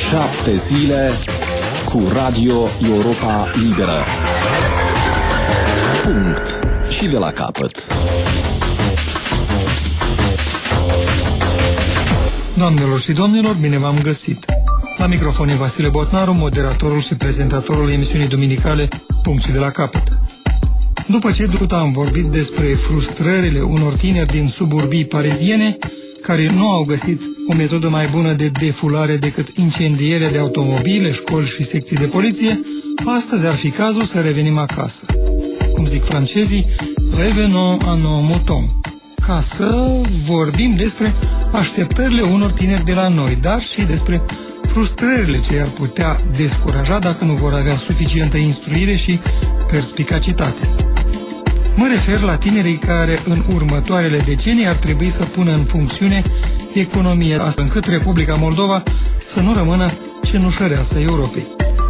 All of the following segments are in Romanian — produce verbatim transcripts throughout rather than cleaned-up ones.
Șapte zile cu Radio Europa Liberă. Punct. Și de la capăt. Doamnelor și domnilor, bine v-am găsit. La microfon e Vasile Botnaru, moderatorul și prezentatorul emisiunii duminicale Punct și de la capăt. După ce tot am vorbit despre frustrările unor tineri din suburbii pariziene care nu au găsit o metodă mai bună de defulare decât incendierea de automobile, școli și secții de poliție, astăzi ar fi cazul să revenim acasă. Cum zic francezii, revenons à nos moutons, ca să vorbim despre așteptările unor tineri de la noi, dar și despre frustrările ce i-ar putea descuraja dacă nu vor avea suficientă instruire și perspicacitate. Mă refer la tinerii care în următoarele decenii ar trebui să pună în funcțiune economia, astfel încât Republica Moldova să nu rămână cenușăreasă Europei.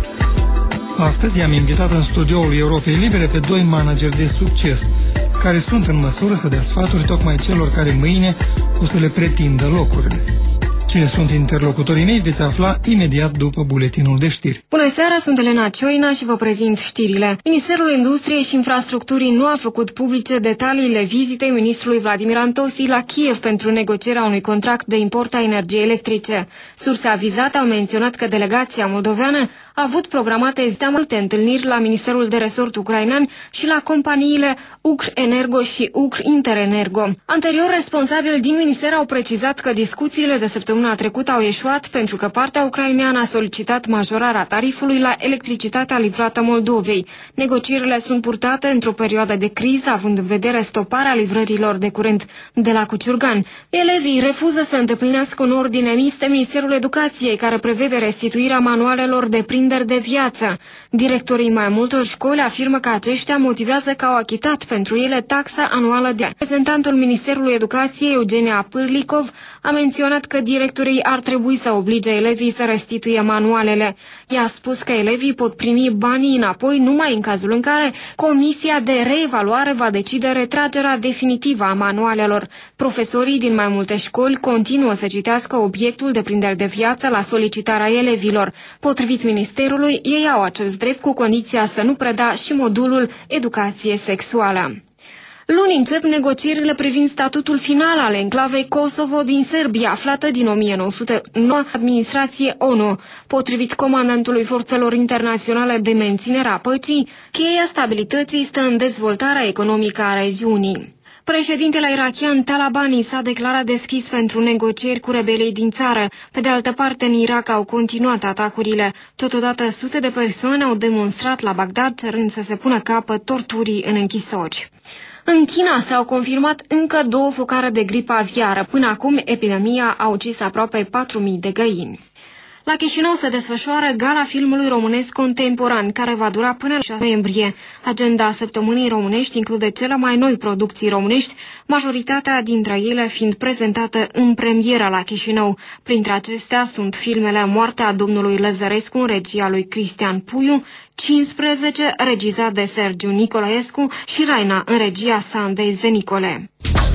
Astăzi am invitat în studioul Europei Libere pe doi manageri de succes, care sunt în măsură să dea sfaturi tocmai celor care mâine o să le pretindă locurile. Cine sunt interlocutorii mei veți afla imediat după buletinul de știri. Bună seara, sunt Elena Cioina și vă prezint știrile. Ministerul Industriei și Infrastructurii nu a făcut publice detaliile vizitei ministrului Vladimir Antosi la Kiev pentru negocierea unui contract de import a energiei electrice. Surse avizate au menționat că delegația moldoveană a avut programate multe întâlniri la Ministerul de Resort ucrainean și la companiile Ukrenergo și Ukrinterenergo. Anterior, responsabili din minister au precizat că discuțiile de săptămâna trecută au eșuat pentru că partea ucraineană a solicitat majorarea tarifului la electricitatea livrată Moldovei. Negocierile sunt purtate într-o perioadă de criză, având în vedere stoparea livrărilor de curent de la Cuciurgan. Elevii refuză să îndeplinească un ordine emis de Ministerul Educației, care prevede restituirea manualelor de prinderi de viață. Directorii mai multor școli afirmă că aceștia motivează că au achitat pentru ele taxa anuală de. Reprezentantul Ministerului Educației, Eugenia Pârlicov, a menționat că directorii ar trebui să oblige elevii să restituie manualele. Ea a spus că elevii pot primi banii înapoi numai în cazul în care Comisia de Reevaluare va decide retragerea definitivă a manualelor. Profesorii din mai multe școli continuă să citească obiectul de prinderi de viață la solicitarea elevilor. Potrivit Ministerului, ei au acest drept cu condiția să nu preda și modulul educație sexuală. Luni încep negocierile privind statutul final al enclavei Kosovo din Serbia, aflată din o mie nouă sute nouă administrație O N U. Potrivit comandantului forțelor internaționale de menținere a păcii, cheia stabilității stă în dezvoltarea economică a regiunii. Președintele irakian Talabani s-a declarat deschis pentru negocieri cu rebelii din țară. Pe de altă parte, în Irak au continuat atacurile. Totodată, sute de persoane au demonstrat la Bagdad cerând să se pună capăt torturii în închisori. În China s-au confirmat încă două focare de gripă aviară. Până acum, epidemia a ucis aproape patru mii de găini. La Chișinău se desfășoară Gala Filmului Românesc Contemporan, care va dura până la șase noiembrie. Agenda săptămânii românești include cele mai noi producții românești, majoritatea dintre ele fiind prezentată în premieră la Chișinău. Printre acestea sunt filmele Moartea domnului Lăzărescu în regia lui Cristian Puiu, cincisprezece regizat de Sergiu Nicolaescu și Raina în regia Sandei Zenicole.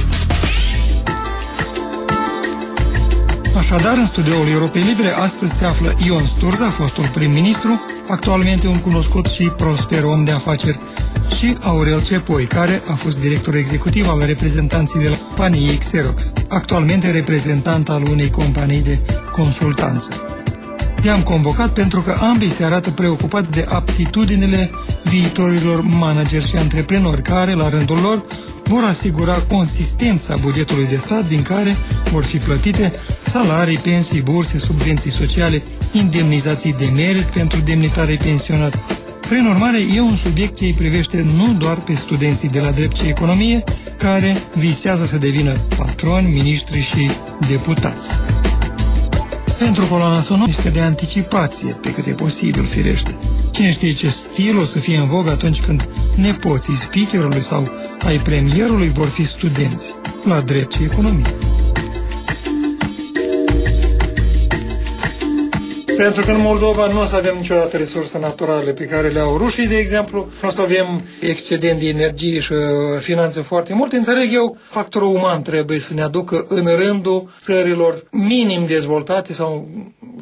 Așadar, în studioul Europei Libere, astăzi se află Ion Sturza, fostul prim-ministru, actualmente un cunoscut și prosper om de afaceri, și Aurel Cepoi, care a fost director executiv al reprezentanții de la companiei Xerox, actualmente reprezentant al unei companii de consultanță. I-am convocat pentru că ambii se arată preocupați de aptitudinile viitorilor manageri și antreprenori, care, la rândul lor, vor asigura consistența bugetului de stat din care vor fi plătite salarii, pensii, burse, subvenții sociale, indemnizații de merit pentru demnitarii pensionați. Prin urmare, e un subiect ce îi privește nu doar pe studenții de la drept și economie, care visează să devină patroni, miniștri și deputați. Pentru coloana sonoră este de anticipație, pe cât e posibil, firește. Cine știe ce stil o să fie în vogă atunci când nepoții speakerului sau ai premierului vor fi studenți la drept și economie. Pentru că în Moldova nu o să avem niciodată resurse naturale pe care le au rușii, de exemplu, nu o să avem excedent de energie și finanțe foarte multe. Înțeleg eu, factorul uman trebuie să ne aducă în rândul țărilor minim dezvoltate sau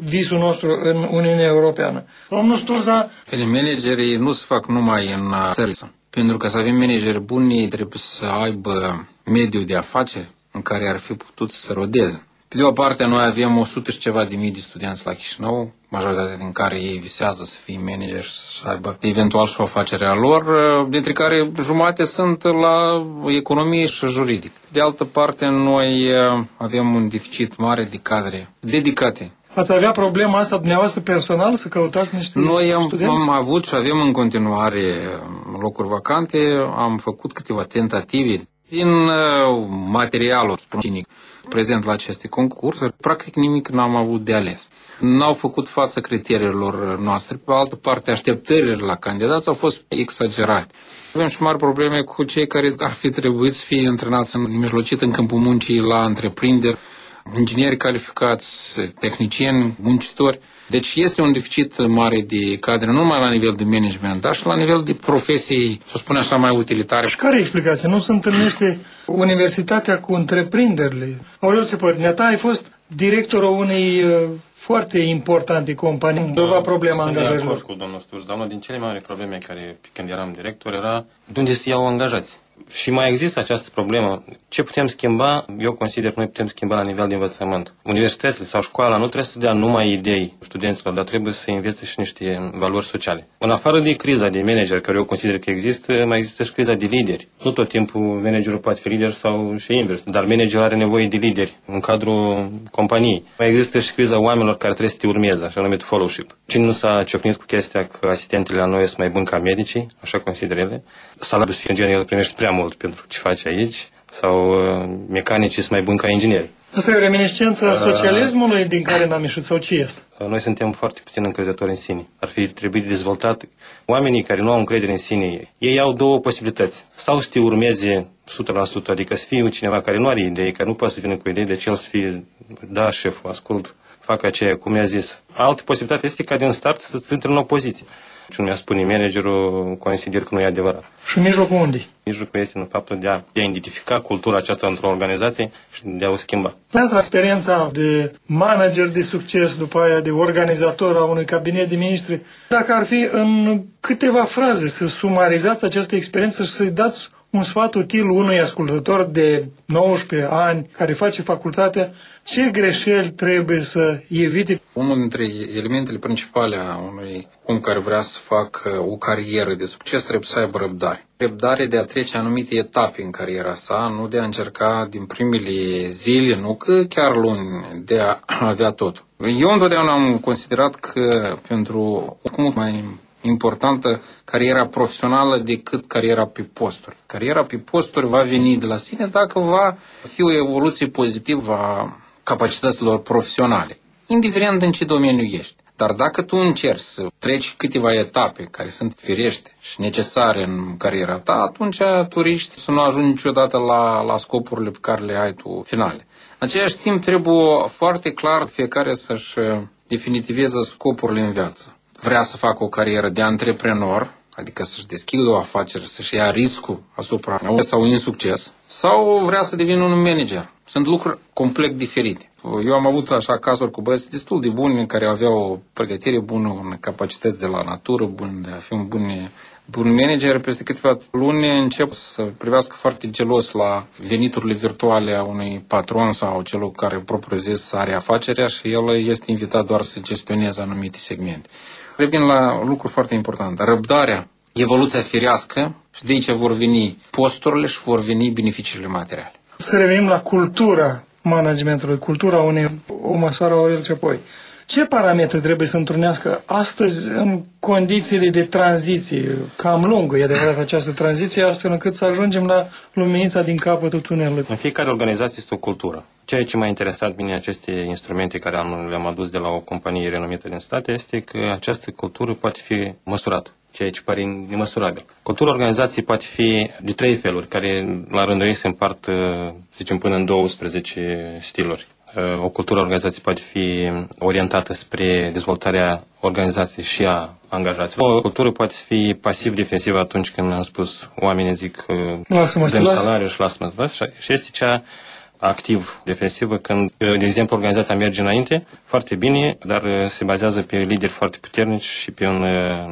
visul nostru în Uniunea Europeană. Domnul Sturza... Managerii nu se fac numai în țări. Pentru că să avem manageri buni, ei trebuie să aibă mediul de afaceri în care ar fi putut să se rodeze. Pe de o parte, noi avem o sută și ceva de mii de studenți la Chișinău, majoritatea din care ei visează să fie manageri și să aibă eventual și o afacere a lor, dintre care jumate sunt la economie și juridic. De altă parte, noi avem un deficit mare de cadre dedicate. Ați avea problema asta dumneavoastră personal să căutați niște Noi am, studenți? am avut și avem în continuare locuri vacante, am făcut câteva tentative din uh, materialul cinic prezent la aceste concursuri. Practic nimic n-am avut de ales. N-au făcut față criteriilor noastre. Pe altă parte, așteptările la candidați au fost exagerate. Avem și mari probleme cu cei care ar fi trebuit să fie antrenați în mijlocit în câmpul muncii la întreprinderi, ingineri calificați, tehnicieni, muncitori. Deci este un deficit mare de cadre, nu numai la nivel de management, dar și la nivel de profesii, să spun așa, mai utilitare. Și care e explicația? Nu se întâlnește universitatea cu întreprinderile? Aurel Țepăr, ta ai fost directorul unei uh, foarte importante companii. Nu va problema angajărilor. Sunt de acord cu domnul Sturz, dar una din cele mai mari probleme care, când eram director, era de unde se iau angajați. Și mai există această problemă. Ce putem schimba? Eu consider că noi putem schimba la nivel de învățământ. Universitățile sau școala nu trebuie să dea numai idei studenților, dar trebuie să învețe și niște valori sociale. În afară de criza de manager, care eu consider că există, mai există și criza de lideri. Nu tot timpul managerul poate fi lider sau și invers, dar managerul are nevoie de lideri în cadrul companiei. Mai există și criza oamenilor care trebuie să te urmeze, așa numit fellowship. Cine nu s-a ciocnit cu chestia că asistentele la noi sunt mai buni ca medicii, așa consider ele, salariul inginer el primește prea mult pentru ce face aici, sau uh, mecanicii sunt mai buni ca ingineri. Asta e o reminiscență a socialismului din care n-am ieșit, sau ce este? Noi suntem foarte puțin încrezători în sine. Ar fi trebuit dezvoltat. Oamenii care nu au încredere în sine, ei au două posibilități. Sau să te urmeze o sută la sută, adică să fie cineva care nu are idei, care nu poate să vină cu idei, deci el să fie, da, șeful, ascult, fac aceea, cum mi-a zis. Altă posibilitate este ca din start să se intre în opoziție. Și nu mi-a spune managerul, consider că nu e adevărat. Și mijlocul unde? Mijlocul este în faptul de a, de a identifica cultura aceasta într-o organizație și de a o schimba. Asta experiența de manager de succes, după aia de organizator a unui cabinet de ministri. Dacă ar fi în câteva fraze să sumarizați această experiență și să-i dați un sfat util unui ascultător de nouăsprezece ani care face facultatea, ce greșeli trebuie să evite? Unul dintre elementele principale a unui om care vrea să facă o carieră de succes trebuie să aibă răbdare. Răbdare de a trece anumite etape în cariera sa, nu de a încerca din primele zile, nu că chiar luni, de a avea totul. Eu întotdeauna am considerat că pentru cum mai importantă cariera profesională decât cariera pe posturi. Cariera pe posturi va veni de la sine dacă va fi o evoluție pozitivă a capacităților profesionale, indiferent în ce domeniu ești. Dar dacă tu încerci să treci câteva etape care sunt firește și necesare în cariera ta, atunci tu riști să nu ajungi niciodată la, la scopurile pe care le ai tu finale. În același timp, trebuie foarte clar fiecare să-și definitiveze scopurile în viață. Vrea să facă o carieră de antreprenor, adică să-și deschidă o afacere, să-și ia riscul asupra sau insucces, sau vrea să devină un manager. Sunt lucruri complet diferite. Eu am avut așa cazuri cu băieți destul de buni care aveau o pregătire bună, un capacități de la natură bun, de a fi un bun, bun manager. Peste câteva luni încep să privească foarte gelos la veniturile virtuale a unui patron sau celor care propriu-zis are afacerea și el este invitat doar să gestioneze anumite segmente. Revin la lucru foarte important. Răbdarea, evoluția firească și de aici vor veni posturile și vor veni beneficiile materiale. Să revenim la cultura managementului, cultura unei o măsoară Aurel Țepoi. Ce parametri trebuie să întrunească astăzi în condițiile de tranziție? Cam lungă e adevărat această tranziție, astfel încât să ajungem la luminița din capătul tunelului. În fiecare organizație este o cultură. Ceea ce m-a interesat bine aceste instrumente care am, le-am adus de la o companie renumită din state este că această cultură poate fi măsurată, ceea ce pare nemăsurabil. Cultura organizației poate fi de trei feluri, care la rândul ei se împart, zicem, până în douăsprezece stiluri. O cultură organizației poate fi orientată spre dezvoltarea organizației și a angajaților. O cultură poate fi pasiv-defensivă atunci când am spus oamenii zic dăm salariu și lasă-mă. Și este cea activ, defensivă, când, de exemplu, organizația merge înainte, foarte bine, dar se bazează pe lideri foarte puternici și pe un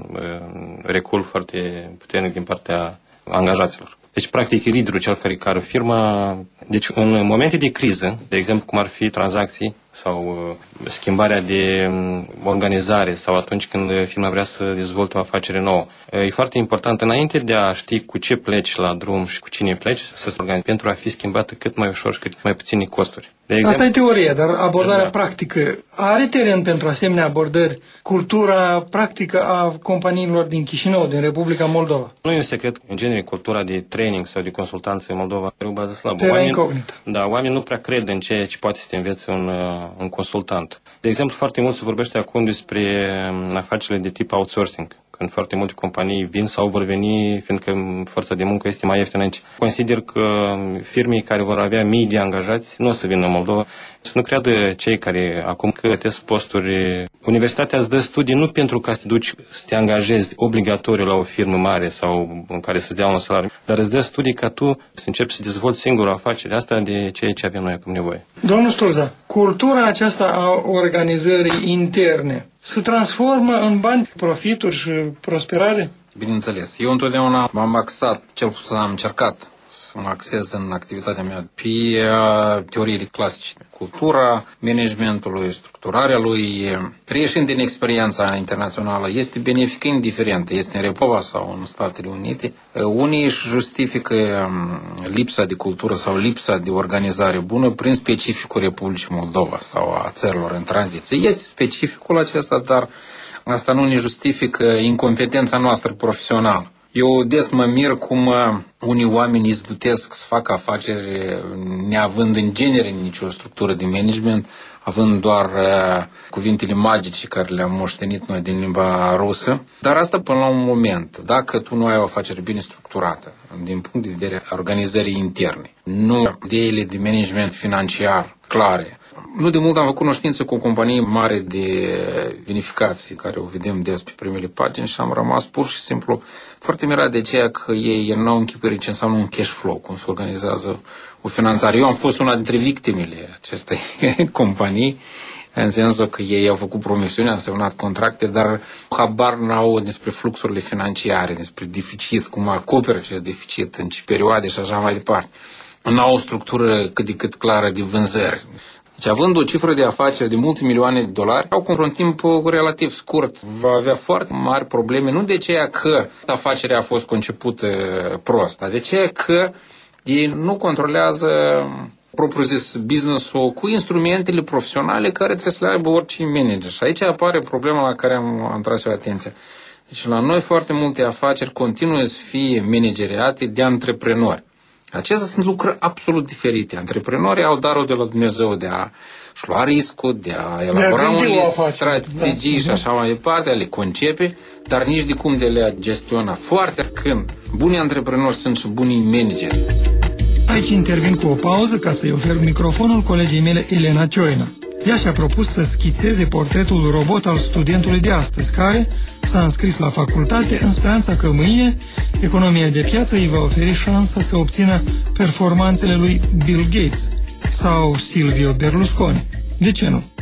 recul foarte puternic din partea angajaților. Deci, practic, e liderul cel care care firma. Deci, în momente de criză, de exemplu, cum ar fi tranzacții sau uh, schimbarea de um, organizare sau atunci când firma vrea să dezvolte o afacere nouă, uh, e foarte important, înainte de a ști cu ce pleci la drum și cu cine pleci, să se organizeze pentru a fi schimbată cât mai ușor și cât mai puține costuri. De exemplu, asta e teoria, dar abordarea da. practică are teren pentru asemenea abordări? Cultura practică a companiilor din Chișinău, din Republica Moldova? Nu e un secret, în genere, cultura de training sau de consultanță în Moldova are o bază slabă. Terra Oamenii, incognita. da, oamenii nu prea cred în ceea ce poate să te învețe un, un consultant. De exemplu, foarte mult se vorbește acum despre afacerile de tip outsourcing, când foarte multe companii vin sau vor veni, fiindcă forța de muncă este mai ieftină aici. Consider că firmele care vor avea mii de angajați nu o să vină în Moldova. Să nu creadă cei care acum cătesc posturi. Universitatea îți dă studii nu pentru ca să te duci să te angajezi obligatoriu la o firmă mare sau în care să-ți dea un salariu, dar îți dă studii ca tu să începi să dezvolți singur o afacere. Asta de ceea ce avem noi acum nevoie. Domnul Sturza, cultura aceasta a organizării interne se transformă în bani, profituri și prosperare? Bineînțeles. Eu întotdeauna m-am axat, cel puțin am încercat să mă axez în activitatea mea pe uh, teoriile clasice. Cultura managementului, structurarea lui, reieșind din experiența internațională, este benefică indiferent, este în Republica sau în Statele Unite. Uh, unii își justifică um, lipsa de cultură sau lipsa de organizare bună prin specificul Republicii Moldova sau a țărilor în tranziție. Este specificul acesta, dar asta nu ne justifică incompetența noastră profesională. Eu des mă mir cum uh, unii oameni izbutesc să facă afaceri neavând în genere nicio structură de management, având doar uh, cuvintele magice care le-am moștenit noi din limba rusă. Dar asta până la un moment. Dacă tu nu ai o afacere bine structurată, din punct de vedere a organizării interne, nu ideile de management financiar clare. Nu de mult am făcut cunoștință cu o companie mare de vinificații, care o vedem des pe primele pagini și am rămas pur și simplu foarte mirat de aceea că ei nu au închipuire ce înseamnă un cash flow, cum se organizează o finanțare. Eu am fost una dintre victimele acestei companii, în sensul că ei au făcut promisiuni, au semnat contracte, dar habar n-au despre fluxurile financiare, despre deficit, cum acoperă acest deficit, în ce perioade și așa mai departe. N-au o structură cât de cât clară de vânzări. Deci, având o cifră de afaceri de multe milioane de dolari, au într-un timp relativ scurt, va avea foarte mari probleme, nu de aceea că afacerea a fost concepută prost, dar de aceea că ei nu controlează propriu-zis business-ul cu instrumentele profesionale care trebuie să le aibă orice manager. Și aici apare problema la care am, am tras eu atenția. Deci la noi foarte multe afaceri continuă să fie manageriate de antreprenori. Acestea sunt lucruri absolut diferite. Antreprenorii au darul de la Dumnezeu de a-și lua riscul, de a elabora unele strategii da. și așa mai departe, de a le concepe, dar nici de cum de le gestiona. Foarte când bunii antreprenori sunt și bunii manageri. Aici intervin cu o pauză ca să-i ofer microfonul colegii mele, Elena Cioina. Ea și-a propus să schițeze portretul robot al studentului de astăzi, care s-a înscris la facultate în speranța că mâine economia de piață îi va oferi șansa să obțină performanțele lui Bill Gates sau Silvio Berlusconi. De ce nu?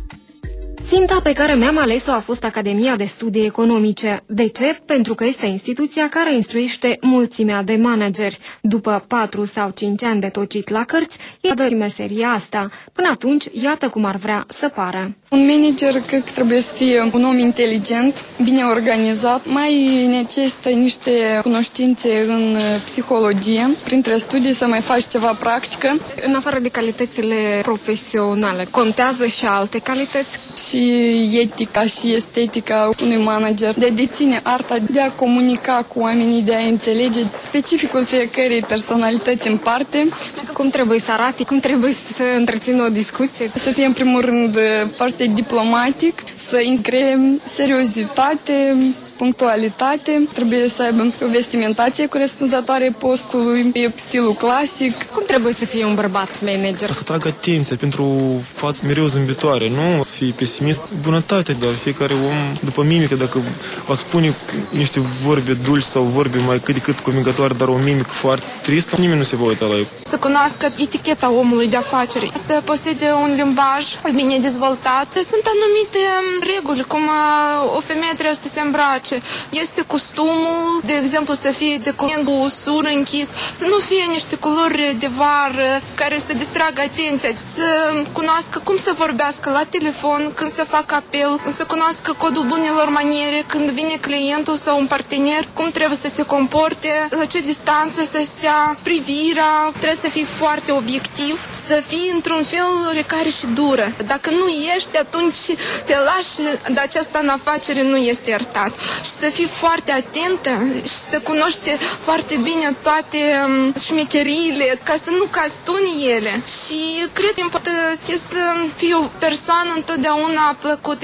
Ținta pe care mi-am ales-o a fost Academia de Studii Economice. De ce? Pentru că este instituția care instruiește mulțimea de manageri. După patru sau cinci ani de tocit la cărți, e dă meseria asta. Până atunci, iată cum ar vrea să pară. Un manager cred că trebuie să fie un om inteligent, bine organizat, mai necesită niște cunoștințe în psihologie, printre studii să mai faci ceva practică. În afară de calitățile profesionale, contează și alte calități? Și etica și estetica unui manager, de a deține arta de a comunica cu oamenii, de a înțelege specificul fiecărei personalități în parte. Cum trebuie să arate, cum trebuie să întrețină o discuție? Să fie în primul rând foarte diplomatic, să inscrie seriozitate, punctualitate, trebuie să aibă o vestimentație corespunzătoare postului, stilul clasic. Cum trebuie să fie un bărbat manager? Să tragă atenție pentru față mereu zâmbitoare, nu să fie pesimist. Bunătatea de la fiecare om, după mimică, dacă va spune niște vorbe dulci sau vorbe mai cât de cât convingătoare, dar o mimică foarte tristă, nimeni nu se va uita la el. Să cunoască eticheta omului de afaceri, să posede un limbaj bine dezvoltat. Sunt anumite reguli, cum o femeie trebuie să se îmbrace. Este costumul, de exemplu, să fie de cu sur închis, să nu fie niște culori de vară care să distragă atenția, să cunoască cum să vorbească la telefon când să facă apel, să cunoască codul bunelor maniere când vine clientul sau un partener, cum trebuie să se comporte, la ce distanță să stea, privirea, trebuie să fii foarte obiectiv, să fii într-un fel oarecare și dură. Dacă nu ești, atunci te lași, dar aceasta în afacere nu este iertat. Și să fii foarte atentă și să cunoști foarte bine toate um, șmecheriile, ca să nu cazi tu în ele. Și cred că important e să fii o persoană întotdeauna plăcută.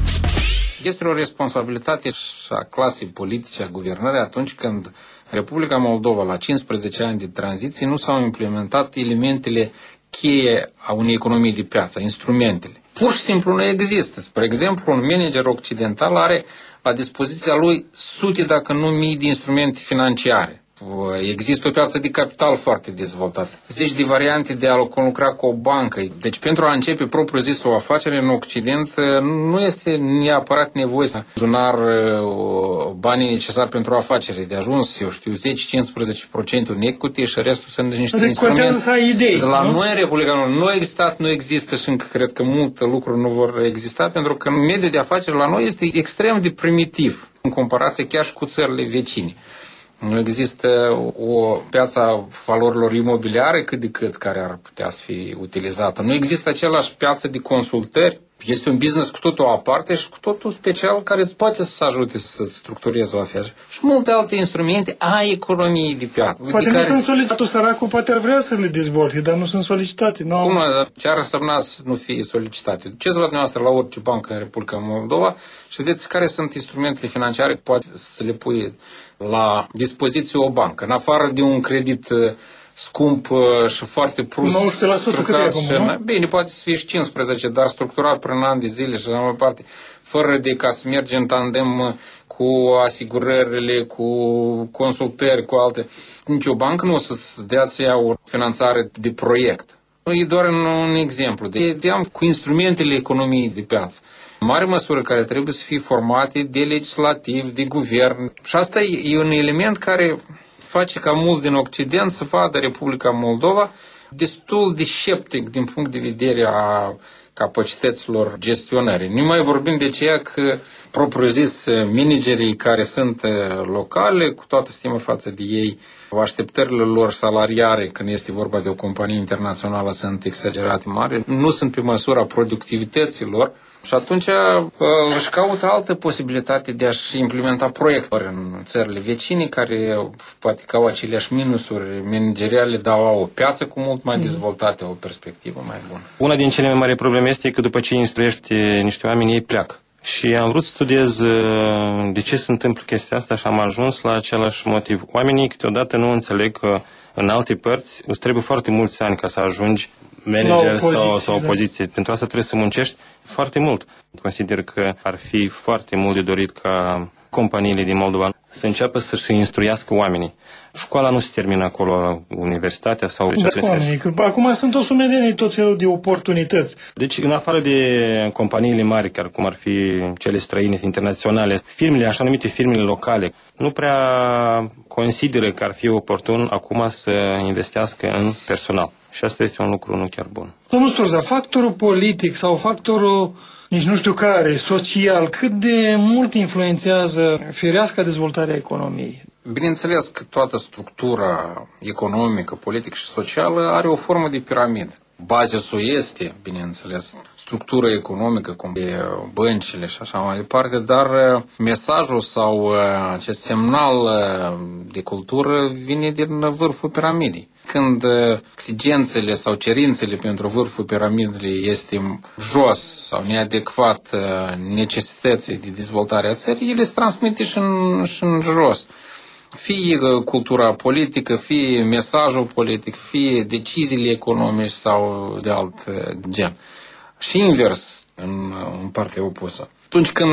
Este o responsabilitate și a clasei politice, a guvernării, atunci când Republica Moldova, la cincisprezece ani de tranziție, nu s-au implementat elementele cheie a unei economii de piață, instrumentele. Pur și simplu nu există. Spre exemplu, un manager occidental are la dispoziția lui sute, dacă nu mii, de instrumente financiare. Există o piață de capital foarte dezvoltată. Zeci de variante de a lucra cu o bancă. Deci pentru a începe propriu zis o afacere în Occident nu este neapărat nevoie să adunar banii necesari pentru o afacere. De ajuns, eu știu, zece-cincisprezece la sută un equity și restul sunt niște instrumente. Să ai idei, la nu? noi în Republica Moldova nu a existat, nu există și încă cred că multe lucruri nu vor exista, pentru că mediul de afaceri la noi este extrem de primitiv în comparație chiar și cu țările vecine. Nu există o piață a valorilor imobiliare cât de cât care ar putea să fie utilizată. Nu există același piață de consultări. Este un business cu totul aparte și cu totul special care îți poate să ajute să structurezi o afacere. Și multe alte instrumente a economiei de piață. Poate de nu care... sunt solicitate. Săracul poate ar vrea să le dezvolte, dar nu sunt solicitate. Nu Cum? Ce ar însemna să nu fie solicitate? Ce să văd dumneavoastră la orice bancă în Republica Moldova și vedeți care sunt instrumentele financiare care poate să le pui la dispoziție o bancă. În afară de un credit scump și foarte prost nouăsprezece la sută cât e acum, nu? Bine, poate să fie și cincisprezece la sută, dar structurat prin ani de zile și așa mai departe, fără de ca să mergi în tandem cu asigurările, cu consultări, cu alte. Nici o bancă nu o să-ți dea să ia o finanțare de proiect. E doar un, un exemplu. De, de cu instrumentele economiei de piață. În mare măsură care trebuie să fie formate de legislativ, de guvern. Și asta e un element care face ca mulți din Occident să vadă Republica Moldova destul de sceptic din punct de vedere a capacităților gestionării. Nu mai vorbim de ceea că, propriu zis, managerii care sunt locale, cu toată stimă față de ei, așteptările lor salariare, când este vorba de o companie internațională, sunt exagerate mari, nu sunt pe măsura productivității lor. Și atunci își caută altă posibilitate de a-și implementa proiecte în țările vecine, care poate că au aceleași minusuri manageriale, dar au o piață cu mult mai dezvoltată, o perspectivă mai bună. Una din cele mai mari probleme este că după ce instruiești niște oameni, ei pleacă. Și am vrut să studiez de ce se întâmplă chestia asta și am ajuns la același motiv. Oamenii câteodată nu înțeleg că în alte părți îți trebuie foarte mulți ani ca să ajungi manager opoziție, sau, sau opoziție. Da. Pentru asta trebuie să muncești foarte mult. Consider că ar fi foarte mult de dorit ca companiile din Moldova să înceapă să-și instruiască oamenii. Școala nu se termină acolo, universitatea sau... Da, acum sunt o sumedenie tot felul de oportunități. Deci, în afară de companiile mari, chiar cum ar fi cele străine, internaționale, firmele, așa numite firmele locale, nu prea consideră că ar fi oportun acum să investească în personal. Și asta este un lucru nu chiar bun. Domnul Sturza, factorul politic sau factorul, nici nu știu care, social, cât de mult influențează fireasca dezvoltarea economiei? Bineînțeles că toată structura economică, politică și socială are o formă de piramidă. Bazisul este, bineînțeles, structură economică, cum e băncile și așa mai departe, dar mesajul sau acest semnal de cultură vine din vârful piramidei. Când exigențele sau cerințele pentru vârful piramidei este jos sau neadecvat necesității de dezvoltare a țării, ele se transmite și în, și în jos. Fie cultura politică, fie mesajul politic, fie deciziile economice sau de alt gen. Și invers, în, în partea opusă. Atunci când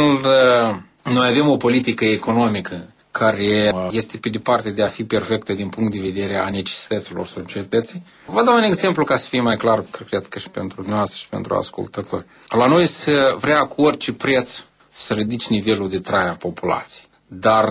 noi avem o politică economică care este pe departe de a fi perfectă din punct de vedere a necesităților societății. Vă dau un exemplu ca să fie mai clar, cred că și pentru dumneavoastră și pentru ascultători. La noi se vrea cu orice preț să ridici nivelul de trai a populației. Dar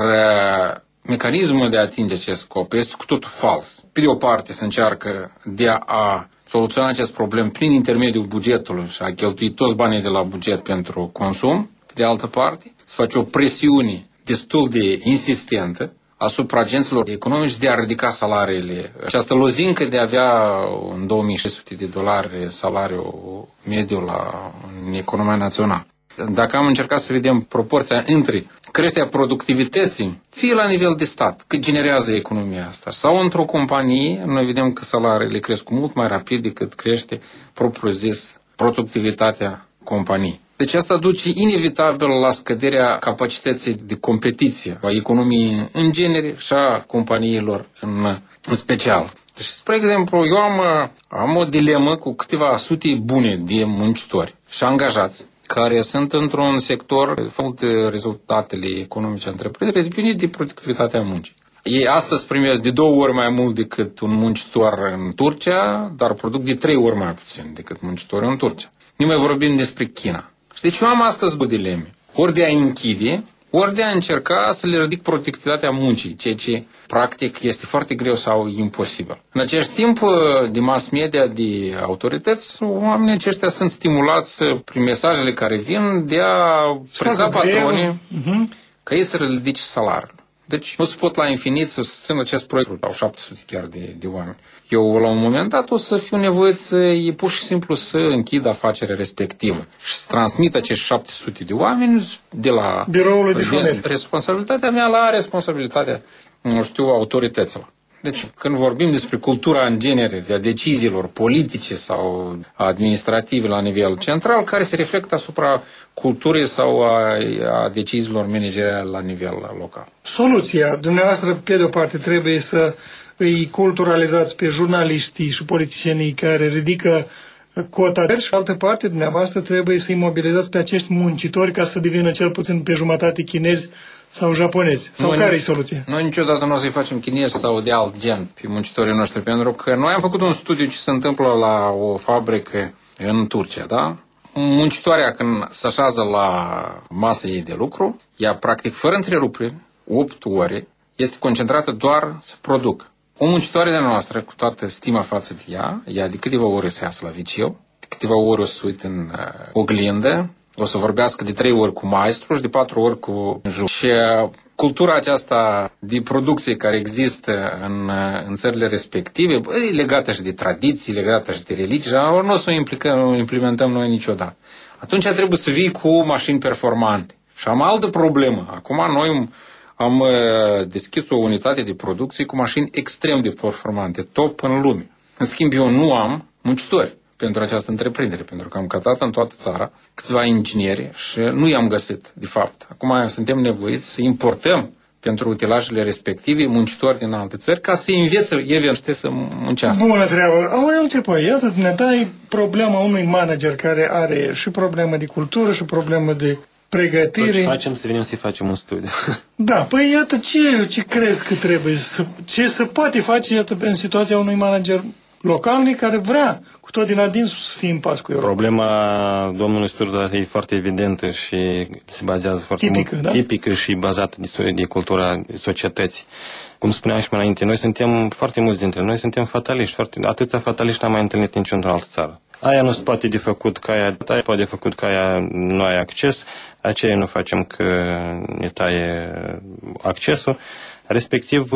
mecanismul de a atinge acest scop este cu totul fals. Pe de o parte se încearcă de a soluționa acest problem prin intermediul bugetului și a cheltui toți banii de la buget pentru consum. Pe de altă parte se face o presiune destul de insistentă asupra agenților economici de a ridica salariile. Această lozincă de a avea în două mii șase sute de dolari salariu mediu la, în economia națională. Dacă am încercat să vedem proporția între creșterea productivității, fie la nivel de stat, cât generează economia asta, sau într-o companie, noi vedem că salariile cresc cu mult mai rapid decât crește propriu-zis productivitatea companiei. Deci asta duce inevitabil la scăderea capacității de competiție a economiei în genere și a companiilor în, în special. Deci, spre exemplu, eu am, am o dilemă cu câteva sute bune de muncitori și angajați care sunt într-un sector, foarte rezultatele economice întreprinderii depinde de productivitatea muncii. Ei astăzi primesc de două ori mai mult decât un muncitor în Turcia, dar produc de trei ori mai puțin decât muncitori în Turcia. Nu mai vorbim despre China. Deci eu am astăzi două dileme. Ori de a închide, ori de a încerca să le ridic productivitatea muncii, ceea ce practic este foarte greu sau imposibil. În același timp, de mass media, de autorități, oamenii aceștia sunt stimulați prin mesajele care vin de a presa patronii uh-huh. ca ei să ridice salariul. Deci nu se pot la infinit să susțin acest proiect la șapte sute chiar de, de oameni. Eu la un moment dat o să fiu nevoit să pur și simplu să închid afacerea respectivă și să transmit acești șapte sute de oameni de la biroul de șomeri. Responsabilitatea mea la responsabilitatea, nu știu, autorităților. Deci, când vorbim despre cultura în genere, de a deciziilor politice sau administrative la nivel central, care se reflectă asupra culturii sau a, a deciziilor manageriale la nivel local. Soluția, dumneavoastră, pe de-o parte, trebuie să îi culturalizați pe jurnaliștii și politicienii care ridică cota și, pe altă parte, dumneavoastră trebuie să-i mobilizați pe acești muncitori ca să devină cel puțin pe jumătate chinezi sau japonezi. Sau noi care e soluția? Noi niciodată nu o să-i facem chinezi sau de alt gen pe muncitorii noștri, pentru că noi am făcut un studiu ce se întâmplă la o fabrică în Turcia, da? Muncitoarea când se așează la masa ei de lucru, ea practic fără întrerupere, opt ore, este concentrată doar să producă. O muncitoare de noastră, cu toată stima față de ea, ea de câteva ore se iasă la viceu, de câteva ore o să uită în uh, oglindă, o să vorbească de trei ori cu maestru și de patru ori cu juc. Și uh, cultura aceasta de producție care există în, uh, în țările respective, bă, e legată și de tradiții, legată și de religie, ori nu o să o implicăm, implementăm noi niciodată. Atunci trebuie să vii cu mașini performante. Și am altă problemă. Acum noi am uh, deschis o unitate de producție cu mașini extrem de performante, top în lume. În schimb, eu nu am muncitori pentru această întreprindere, pentru că am căutat în toată țara câțiva ingineri și nu i-am găsit, de fapt. Acum suntem nevoiți să importăm pentru utilajele respective muncitori din alte țări ca să învețe eventual să muncească. Bună treabă! Am început. Iată, dumneata, e problema unui manager care are și problemă de cultură și problemă de pregătire. Tot ce facem, să venim să-i facem un studiu. Da, păi iată, ce, ce crezi că trebuie să, ce se poate face, iată, în situația unui manager localnic care vrea cu tot din adinsul să fie în pas cu Europa. Problema domnului Sturza e foarte evidentă și se bazează foarte tipică, mult, da? tipică și bazată de, de cultura societății. Cum spuneam și mai înainte, noi suntem, foarte mulți dintre noi suntem fataliști, foarte, atâția fataliști n-am mai întâlnit niciodată în altă țară. Aia nu se poate de făcut ca aia, aia poate de făcut ca aia nu ai acces, aceea nu facem că ne taie accesul. Respectiv,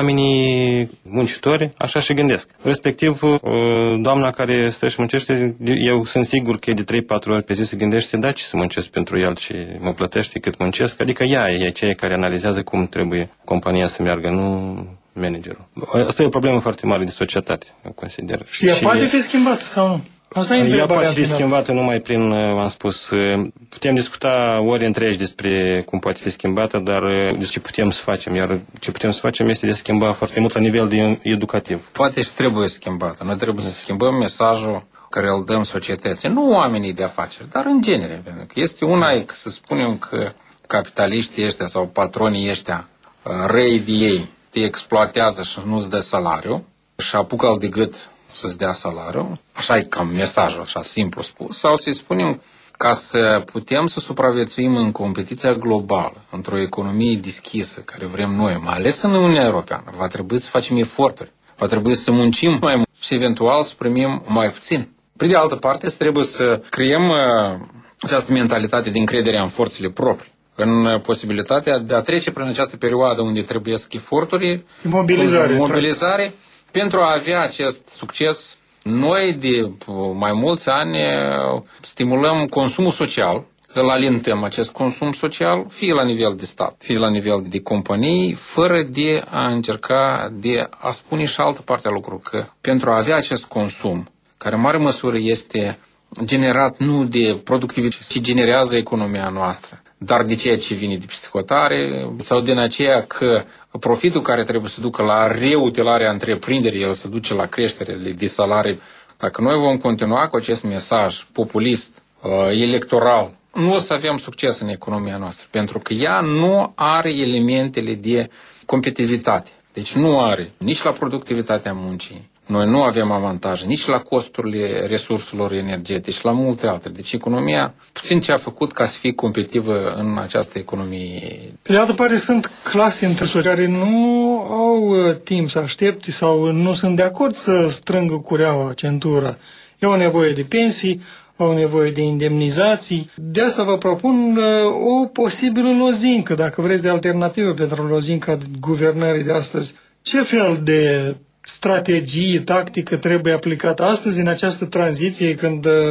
oamenii muncitori așa și gândesc. Respectiv, doamna care stă și muncește, eu sunt sigur că e de trei patru ori pe zi se gândește, da, ce să muncesc pentru el și mă plătește cât muncesc. Adică ea e cea care analizează cum trebuie compania să meargă, nu managerul. Asta e o problemă foarte mare de societate, eu consider. Și ea și poate fi schimbată sau nu? Asta e ea poate fi schimbată numai prin, am spus, putem discuta ori întregi despre cum poate fi schimbată, dar de ce putem să facem, iar ce putem să facem este de a schimba foarte mult la nivel de educativ. Poate și trebuie schimbată. Noi trebuie să schimbăm mesajul care îl dăm societății, nu oamenii de afaceri, dar în genere. Pentru că este una, e că să spunem că capitaliștii ăștia sau patronii ăștia, răi de ei, te exploatează și nu-ți dă salariu și apucă-l de gât să-ți dea salariu, așa e cam mesajul, așa simplu spus, sau să-i spunem ca să putem să supraviețuim în competiția globală, într-o economie deschisă, care vrem noi, mai ales în Uniunea Europeană, va trebui să facem eforturi, va trebui să muncim mai mult și eventual să primim mai puțin. Pe de altă parte, trebuie să creăm uh, această mentalitate de încredere în forțele proprii, în posibilitatea de a trece prin această perioadă unde trebuie să eforturi, mobilizare, mobilizare pentru a avea acest succes. Noi de mai mulți ani stimulăm consumul social, îl alintăm acest consum social, fie la nivel de stat, fie la nivel de companii, fără de a încerca de a spune și altă parte a lucrului, că pentru a avea acest consum, care în mare măsură este generat nu de productivitate, ci generează economia noastră, dar de ceea ce vine de psihotare sau din aceea că profitul care trebuie să ducă la reutilarea întreprinderii, el să duce la creșterile de salarii. Dacă noi vom continua cu acest mesaj populist, electoral, nu o să avem succes în economia noastră, pentru că ea nu are elementele de competitivitate. Deci nu are nici la productivitatea muncii. Noi nu avem avantaje nici la costurile resurselor energetice, la multe altele. Deci economia, puțin ce a făcut ca să fie competitivă în această economie. Pe de altă parte, sunt clase între care nu au uh, timp să aștepte sau nu sunt de acord să strângă cureaua, centura. Au nevoie de pensii, au nevoie de indemnizații. De asta vă propun uh, o posibilă lozincă, dacă vreți, de alternativă pentru lozinca guvernării de astăzi. Ce fel de strategie tactică trebuie aplicată astăzi în această tranziție când uh,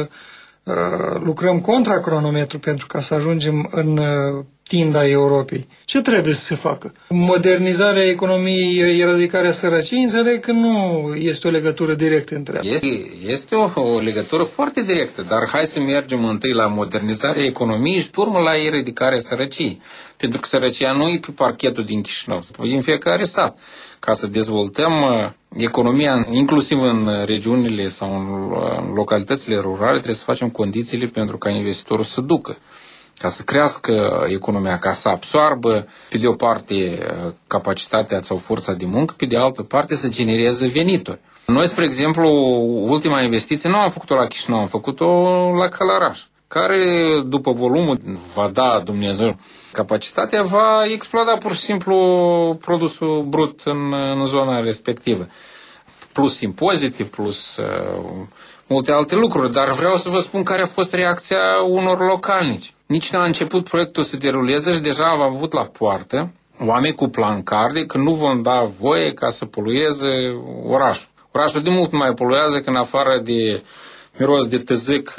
lucrăm contra cronometru pentru ca să ajungem în uh, tinda Europei? Ce trebuie să se facă? Modernizarea economiei, eradicarea sărăciei, înțeleg că nu este o legătură directă între ele. Este, este o, o legătură foarte directă, dar hai să mergem întâi la modernizarea economiei și pe urmă la eradicarea sărăciei. Pentru că sărăcia nu e pe parchetul din Chișinău, e în fiecare sat. Ca să dezvoltăm economia, inclusiv în regiunile sau în localitățile rurale, trebuie să facem condițiile pentru ca investitorul să ducă, ca să crească economia, ca să absoarbă, pe de o parte, capacitatea sau forța de muncă, pe de altă parte, să genereze venituri. Noi, spre exemplu, ultima investiție nu am făcut-o la Chișinău, am făcut-o la Călăraș, care, după volumul va da Dumnezeu capacitatea, va exploda pur și simplu produsul brut în, în zona respectivă. Plus impozite, plus uh, multe alte lucruri. Dar vreau să vă spun care a fost reacția unor localnici. Nici n-a început proiectul să deruleze și deja am avut la poartă oameni cu plancarde că nu vom da voie ca să polueze orașul. Orașul de mult mai poluează că în afară de miros de tâzic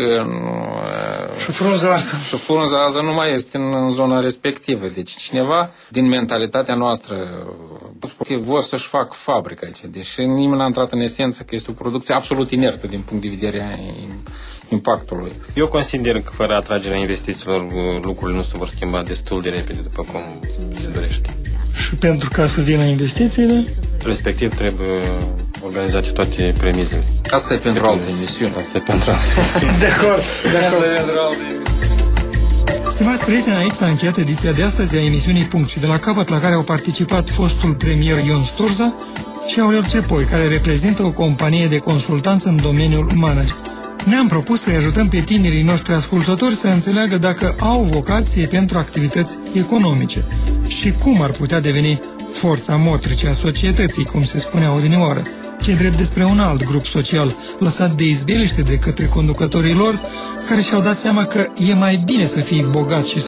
și frunza arză. Și frunza arză nu mai este în, în zona respectivă. Deci cineva din mentalitatea noastră vor să-și facă fabrica aici. Deși nimeni n-a intrat în esență că este o producție absolut inertă din punct de vedere a impactului. Eu consider că fără atragerea investițiilor lucrurile nu se vor schimba destul de repede după cum se dorește. Și pentru ca să vină investițiile? Respectiv trebuie organizate toate premizele. Asta e pentru alte emisiuni. Asta e pentru alte emisiuni. De acord. De acord. Stimați prieteni, aici s-a încheiat ediția de astăzi a emisiunii Punct și de la capăt, la care au participat fostul premier Ion Sturza și Aurel Cepoi, care reprezintă o companie de consultanță în domeniul management. Ne-am propus să-i ajutăm pe tinerii noștri ascultători să înțeleagă dacă au vocație pentru activități economice și cum ar putea deveni forța motrice a societății, cum se spunea odinioară, ce drept despre un alt grup social lăsat de izbeliște de către conducătorii lor, care și-au dat seama că e mai bine să fii bogat și